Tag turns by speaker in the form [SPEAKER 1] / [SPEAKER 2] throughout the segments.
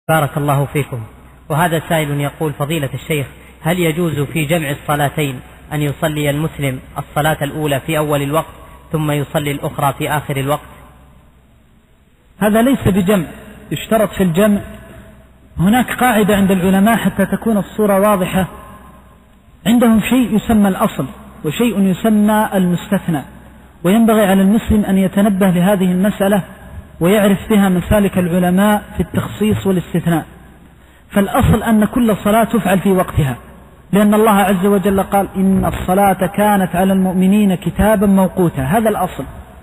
[SPEAKER 1] بارك الله فيكم. وهذا سائل يقول: فضيلة الشيخ، هل يجوز في جمع الصلاتين أن يصلي المسلم الصلاة الأولى في أول الوقت ثم يصلي الأخرى في آخر الوقت؟
[SPEAKER 2] هذا ليس بجمع، يشترط في الجمع. هناك قاعدة عند العلماء حتى تكون الصورة واضحة، عندهم شيء يسمى الأصل وشيء يسمى المستثنى، وينبغي على المسلم أن يتنبه لهذه المسألة ويعرف بها مسالك العلماء في التخصيص والاستثناء. فالأصل أن كل صلاة تفعل في وقتها، لأن الله عز وجل قال: إن الصلاة كانت على المؤمنين كتابا موقوتا. هذا الأصل.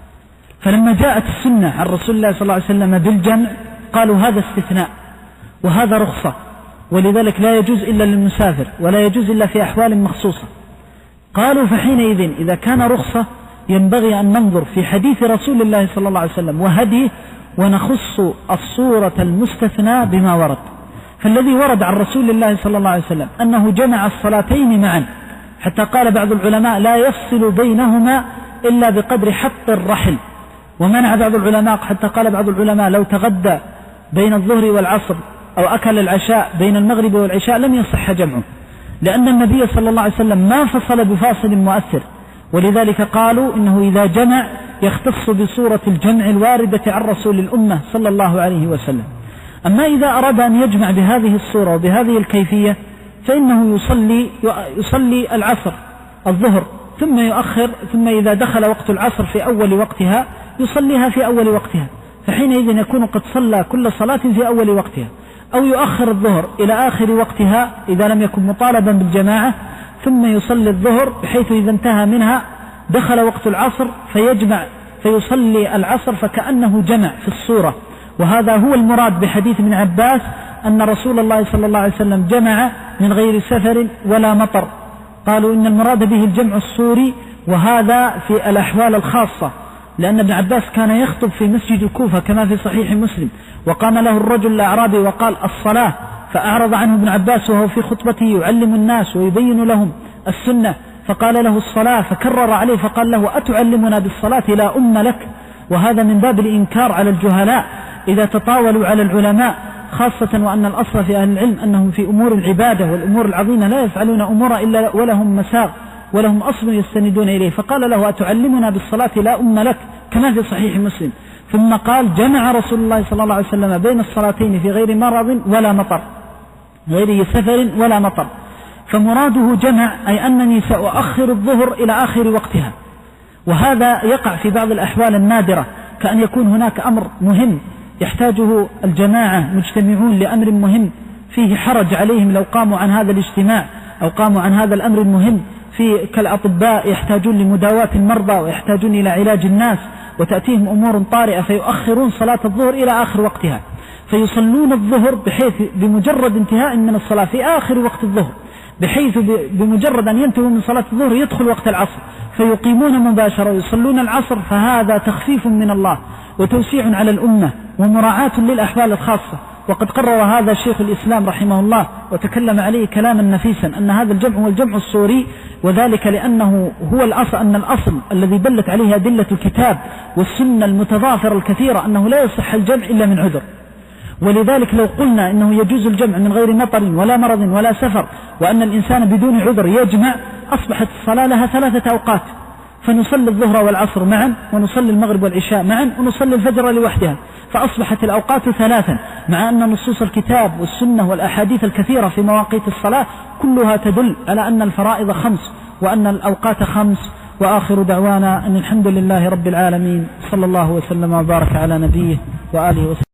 [SPEAKER 2] فلما جاءت السنة عن رسول الله صلى الله عليه وسلم بالجمع قالوا هذا استثناء وهذا رخصة، ولذلك لا يجوز إلا للمسافر ولا يجوز إلا في أحوال مخصوصة. قالوا فحينئذ إذا كان رخصة ينبغي أن ننظر في حديث رسول الله صلى الله عليه وسلم وهديه ونخص الصورة المستثنى بما ورد. فالذي ورد عن رسول الله صلى الله عليه وسلم أنه جمع الصلاتين معا، حتى قال بعض العلماء لا يفصل بينهما إلا بقدر حط الرحل، ومنع بعض العلماء حتى قال بعض العلماء لو تغدى بين الظهر والعصر أو أكل العشاء بين المغرب والعشاء لم يصح جمعه، لأن النبي صلى الله عليه وسلم ما فصل بفاصل مؤثر. ولذلك قالوا إنه إذا جمع يختص بصورة الجمع الواردة عن رسول الأمة صلى الله عليه وسلم. أما إذا أراد أن يجمع بهذه الصورة وبهذه الكيفية فإنه يصلي العصر الظهر ثم يؤخر، ثم إذا دخل وقت العصر في أول وقتها يصليها في أول وقتها، فحينئذ يكون قد صلى كل صلاة في أول وقتها. أو يؤخر الظهر إلى آخر وقتها إذا لم يكن مطالبا بالجماعة، ثم يصلي الظهر بحيث إذا انتهى منها دخل وقت العصر فيجمع فيصلي العصر فكأنه جمع في الصورة. وهذا هو المراد بحديث ابن عباس أن رسول الله صلى الله عليه وسلم جمع من غير سفر ولا مطر. قالوا إن المراد به الجمع الصوري، وهذا في الأحوال الخاصة، لأن ابن عباس كان يخطب في مسجد الكوفة كما في صحيح مسلم، وقام له الرجل الأعرابي وقال: الصلاة، فأعرض عنه ابن عباس وهو في خطبته يعلم الناس ويبين لهم السنة، فقال له: الصلاة، فكرر عليه فقال له: أتعلمنا بالصلاة لا أم لك؟ وهذا من باب الإنكار على الجهلاء إذا تطاولوا على العلماء، خاصة وأن الأصل في أهل العلم أنهم في أمور العبادة والأمور العظيمة لا يفعلون أمورا إلا ولهم مساغ ولهم أصل يستندون إليه. فقال له: أتعلمنا بالصلاة لا أم لك؟ كما في صحيح مسلم. ثم قال: جمع رسول الله صلى الله عليه وسلم بين الصلاتين في غير مرض ولا مطر، غير سفر ولا مطر. فمراده جمع أي أنني سأؤخر الظهر إلى آخر وقتها. وهذا يقع في بعض الأحوال النادرة، كأن يكون هناك أمر مهم يحتاجه الجماعة مجتمعون لأمر مهم فيه حرج عليهم لو قاموا عن هذا الاجتماع أو قاموا عن هذا الأمر المهم، في كالأطباء يحتاجون لمداواة المرضى ويحتاجون إلى علاج الناس وتأتيهم أمور طارئة فيؤخرون صلاة الظهر إلى آخر وقتها، فيصلون الظهر بحيث بمجرد انتهاء من الصلاة في آخر وقت الظهر، بحيث بمجرد أن ينتهوا من صلاة الظهر يدخل وقت العصر فيقيمون مباشرة ويصلون العصر. فهذا تخفيف من الله وتوسيع على الأمة ومراعاة للأحوال الخاصة. وقد قرر هذا شيخ الإسلام رحمه الله وتكلم عليه كلاما نفيسا أن هذا الجمع هو الجمع الصوري، وذلك لأنه هو الأصل، أن الأصل الذي دلت عليه أدلة الكتاب والسنة المتضافرة الكثيرة أنه لا يصح الجمع إلا من عذر. ولذلك لو قلنا إنه يجوز الجمع من غير مطر ولا مرض ولا سفر، وأن الإنسان بدون عذر يجمع، أصبحت الصلاة لها 3 أوقات، فنصلي الظهر والعصر معا، ونصلي المغرب والعشاء معا، ونصلي الفجر لوحدها، فأصبحت الأوقات 3، مع أن نصوص الكتاب والسنة والأحاديث الكثيرة في مواقيت الصلاة كلها تدل على أن الفرائض 5 وأن الأوقات 5. وآخر دعوانا أن الحمد لله رب العالمين، صلى الله وسلم وبارك على نبيه وآله وسلم.